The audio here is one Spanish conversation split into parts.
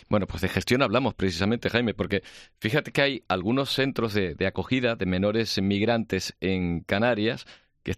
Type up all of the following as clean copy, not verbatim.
Bueno, pues de gestión hablamos precisamente, Jaime, porque fíjate que hay algunos centros de acogida de menores migrantes en Canarias que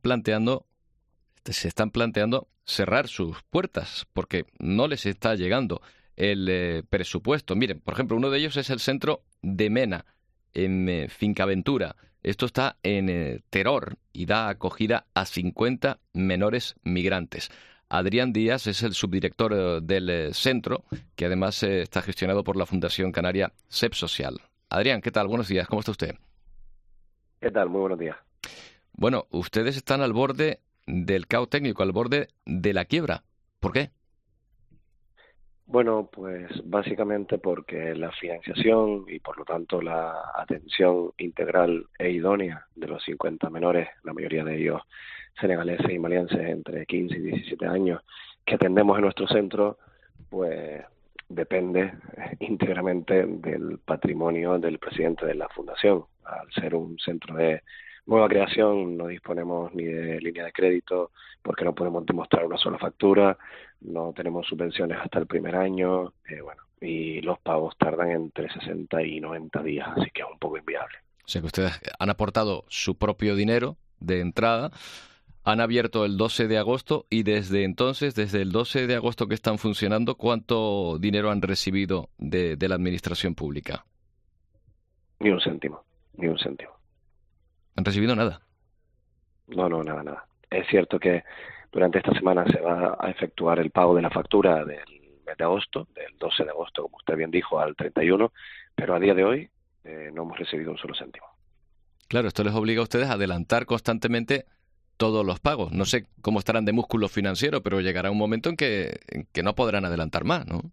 se están planteando cerrar sus puertas porque no les está llegando el presupuesto. Miren, por ejemplo, uno de ellos es el centro de Mena, en Fincaventura. Esto está en Teror y da acogida a 50 menores migrantes. Adrián Díaz es el subdirector del centro, que además está gestionado por la Fundación Canaria SEP Social. Adrián, ¿qué tal? Buenos días, ¿cómo está usted? ¿Qué tal? Muy buenos días. Bueno, ustedes están al borde del caos técnico, al borde de la quiebra. ¿Por qué? Bueno, pues básicamente porque la financiación y por lo tanto la atención integral e idónea de los 50 menores, la mayoría de ellos senegaleses y malienses entre 15 y 17 años, que atendemos en nuestro centro, pues depende íntegramente del patrimonio del presidente de la fundación. Al ser un centro de nueva creación, no disponemos ni de línea de crédito porque no podemos demostrar una sola factura, no tenemos subvenciones hasta el primer año, bueno, y los pagos tardan entre 60 y 90 días, así que es un poco inviable. O sea que ustedes han aportado su propio dinero de entrada, han abierto el 12 de agosto y desde entonces, desde el 12 de agosto que están funcionando, ¿cuánto dinero han recibido de la administración pública? Ni un céntimo, ni un céntimo. ¿Han recibido nada? No, no, nada, nada. Es cierto que durante esta semana se va a efectuar el pago de la factura del mes de agosto, del 12 de agosto, como usted bien dijo, al 31, pero a día de hoy no hemos recibido un solo céntimo. Claro, esto les obliga a ustedes a adelantar constantemente todos los pagos. No sé cómo estarán de músculo financiero, pero llegará un momento en que no podrán adelantar más, ¿no?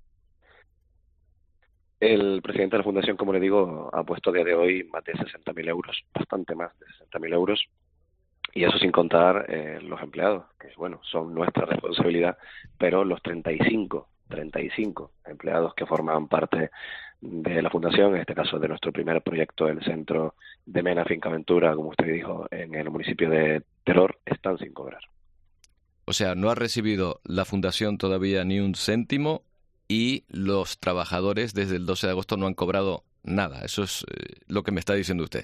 El presidente de la Fundación, como le digo, ha puesto a día de hoy más de 60.000 euros, bastante más de 60.000 euros, y eso sin contar los empleados, que bueno, son nuestra responsabilidad, pero los 35 empleados que forman parte de la Fundación, en este caso de nuestro primer proyecto, el Centro de Mena Fincaventura, como usted dijo, en el municipio de Teror, están sin cobrar. O sea, no ha recibido la fundación todavía ni un céntimo y los trabajadores desde el 12 de agosto no han cobrado nada. Eso es lo que me está diciendo usted.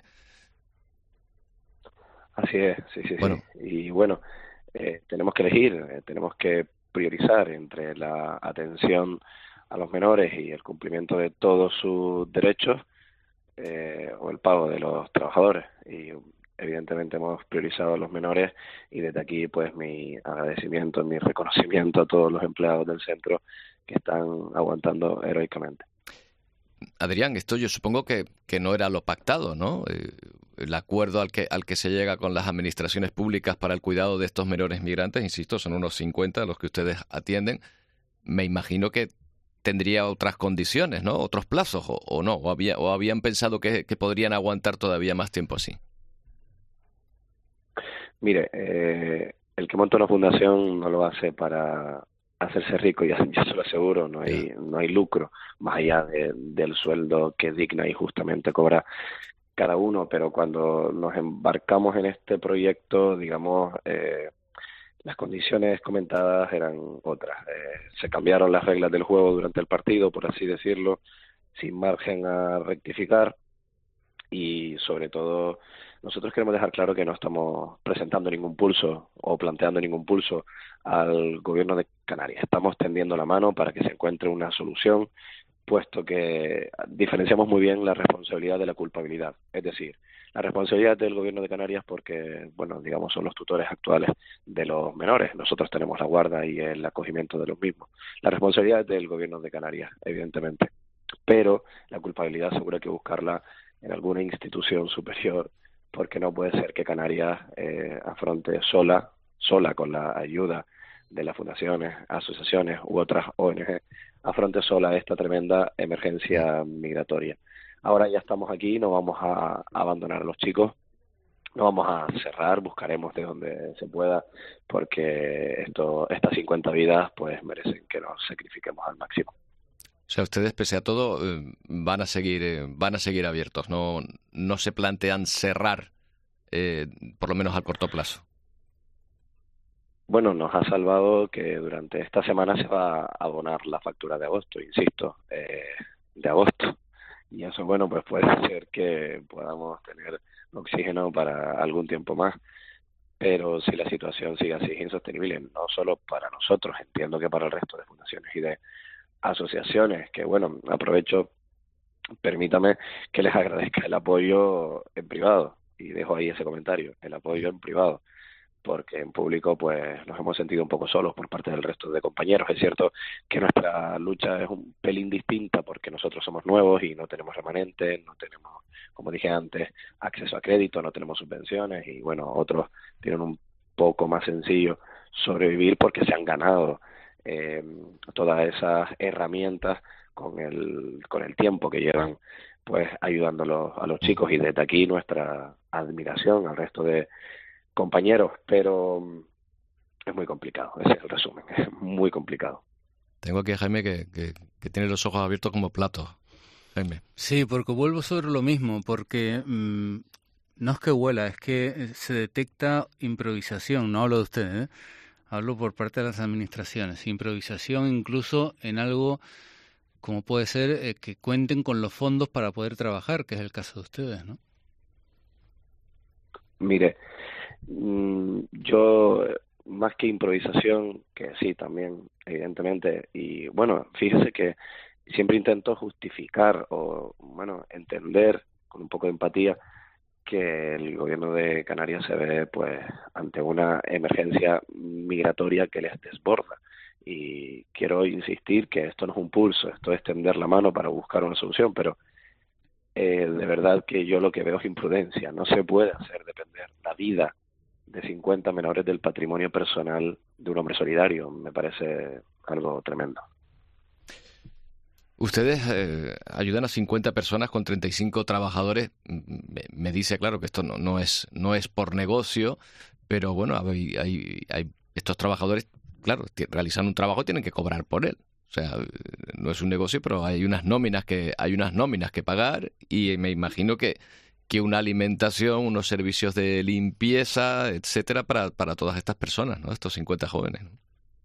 Así es, sí, sí, sí. Bueno, Y bueno, tenemos que elegir, tenemos que priorizar entre la atención a los menores y el cumplimiento de todos sus derechos o el pago de los trabajadores. Y evidentemente hemos priorizado a los menores y desde aquí pues mi agradecimiento, mi reconocimiento a todos los empleados del centro que están aguantando heroicamente. Adrián, esto yo supongo que no era lo pactado, ¿no? El acuerdo al que se llega con las administraciones públicas para el cuidado de estos menores migrantes, insisto, son unos 50 los que ustedes atienden. Me imagino que tendría otras condiciones, ¿no? Otros plazos, o no, o habían pensado que podrían aguantar todavía más tiempo así. Mire, el que monta una fundación no lo hace para hacerse rico, ya, ya se lo aseguro, Ya. no hay lucro más allá del sueldo que digna y justamente cobra cada uno, pero cuando nos embarcamos en este proyecto, digamos, las condiciones comentadas eran otras. Se cambiaron las reglas del juego durante el partido, por así decirlo, sin margen a rectificar y sobre todo nosotros queremos dejar claro que no estamos presentando ningún pulso o planteando ningún pulso al gobierno de Canarias. Estamos tendiendo la mano para que se encuentre una solución, puesto que diferenciamos muy bien la responsabilidad de la culpabilidad. Es decir, la responsabilidad del gobierno de Canarias porque, bueno, digamos, son los tutores actuales de los menores. Nosotros tenemos la guarda y el acogimiento de los mismos. La responsabilidad es del gobierno de Canarias, evidentemente. Pero la culpabilidad seguro hay que buscarla en alguna institución superior, porque no puede ser que Canarias afronte sola con la ayuda de las fundaciones, asociaciones u otras ONG, afronte sola esta tremenda emergencia migratoria. Ahora ya estamos aquí, no vamos a abandonar a los chicos, no vamos a cerrar, buscaremos de donde se pueda, porque estas 50 vidas pues merecen que nos sacrifiquemos al máximo. O sea, ustedes, pese a todo, van a seguir abiertos. No se plantean cerrar, por lo menos a corto plazo. Bueno, nos ha salvado que durante esta semana se va a abonar la factura de agosto, insisto, de agosto. Y eso, bueno, pues puede ser que podamos tener oxígeno para algún tiempo más. Pero si la situación sigue así, es insostenible, no solo para nosotros, entiendo que para el resto de fundaciones y de asociaciones, que bueno, aprovecho, permítame que les agradezca el apoyo en privado, y dejo ahí ese comentario, el apoyo en privado, porque en público pues nos hemos sentido un poco solos por parte del resto de compañeros. Es cierto que nuestra lucha es un pelín distinta porque nosotros somos nuevos y no tenemos remanentes, no tenemos, como dije antes, acceso a crédito, no tenemos subvenciones, y bueno, otros tienen un poco más sencillo sobrevivir porque se han ganado eh, todas esas herramientas con el tiempo que llevan pues ayudando a los chicos, y desde aquí nuestra admiración al resto de compañeros, pero es muy complicado, ese es el resumen, es muy complicado. Tengo aquí a Jaime que tiene los ojos abiertos como platos. Jaime. Sí, porque vuelvo sobre lo mismo, porque no es que huela, es que se detecta improvisación, no hablo de ustedes, hablo por parte de las administraciones, improvisación incluso en algo como puede ser que cuenten con los fondos para poder trabajar, que es el caso de ustedes, ¿no? Mire, yo más que improvisación, que sí, también, evidentemente, y bueno, fíjese que siempre intento justificar o, bueno, entender con un poco de empatía que el gobierno de Canarias se ve pues ante una emergencia migratoria que les desborda. Y quiero insistir que esto no es un pulso, esto es tender la mano para buscar una solución, pero de verdad que yo lo que veo es imprudencia. No se puede hacer depender la vida de 50 menores del patrimonio personal de un hombre solidario. Me parece algo tremendo. Ustedes ayudan a 50 personas con 35 trabajadores. Me dice, claro, que esto no es por negocio, pero bueno, hay estos trabajadores, claro, realizan un trabajo y tienen que cobrar por él. O sea, no es un negocio, pero hay unas nóminas que pagar, y me imagino que una alimentación, unos servicios de limpieza, etcétera, para todas estas personas, ¿no? Estos 50 jóvenes, ¿no?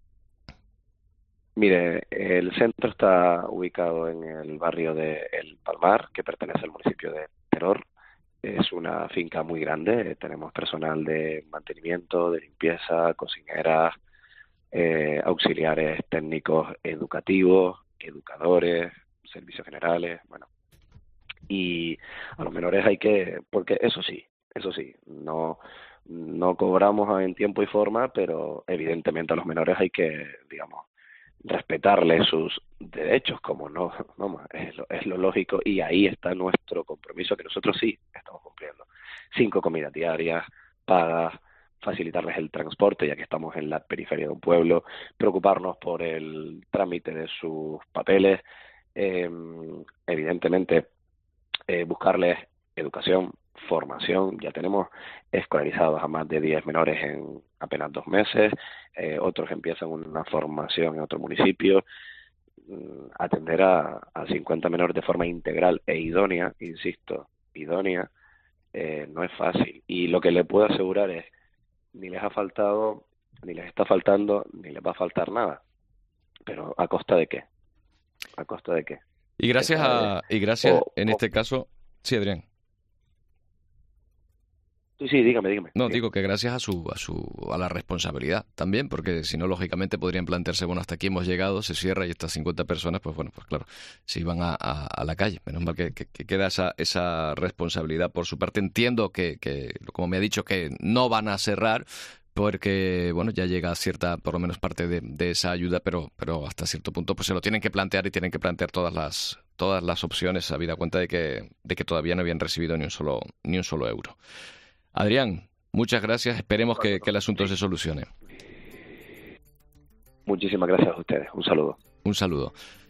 Mire, el centro está ubicado en el barrio de El Palmar, que pertenece al municipio de Teror. Es una finca muy grande, tenemos personal de mantenimiento, de limpieza, cocineras, auxiliares técnicos educativos, educadores, servicios generales, bueno. Y a los menores hay que, porque eso sí, no cobramos en tiempo y forma, pero evidentemente a los menores hay que, digamos, respetarles sus derechos, como no, vamos, es lo lógico, y ahí está nuestro compromiso, que nosotros sí estamos cumpliendo. 5 comidas diarias, pagas, facilitarles el transporte, ya que estamos en la periferia de un pueblo, preocuparnos por el trámite de sus papeles, eh, evidentemente buscarles educación, formación. Ya tenemos escolarizados a más de 10 menores en apenas 2 meses, otros empiezan una formación en otro municipio. Atender a 50 menores de forma integral e idónea, insisto, idónea, no es fácil. Y lo que le puedo asegurar es, ni les ha faltado, ni les está faltando, ni les va a faltar nada. Pero ¿a costa de qué? ¿A costa de qué? Y gracias en este caso, sí, Adrián. Sí, dígame. No, digo que gracias a la responsabilidad también, porque si no, lógicamente podrían plantearse, bueno, hasta aquí hemos llegado, se cierra y estas 50 personas, pues bueno, pues claro, se iban a la calle. Menos mal que queda esa responsabilidad por su parte. Entiendo que, como me ha dicho, que no van a cerrar, porque, bueno, ya llega cierta, por lo menos parte de esa ayuda, pero hasta cierto punto pues se lo tienen que plantear, y tienen que plantear todas las opciones, habida cuenta de que todavía no habían recibido ni un solo euro. Adrián, muchas gracias. Esperemos que el asunto se solucione. Muchísimas gracias a ustedes. Un saludo. Un saludo.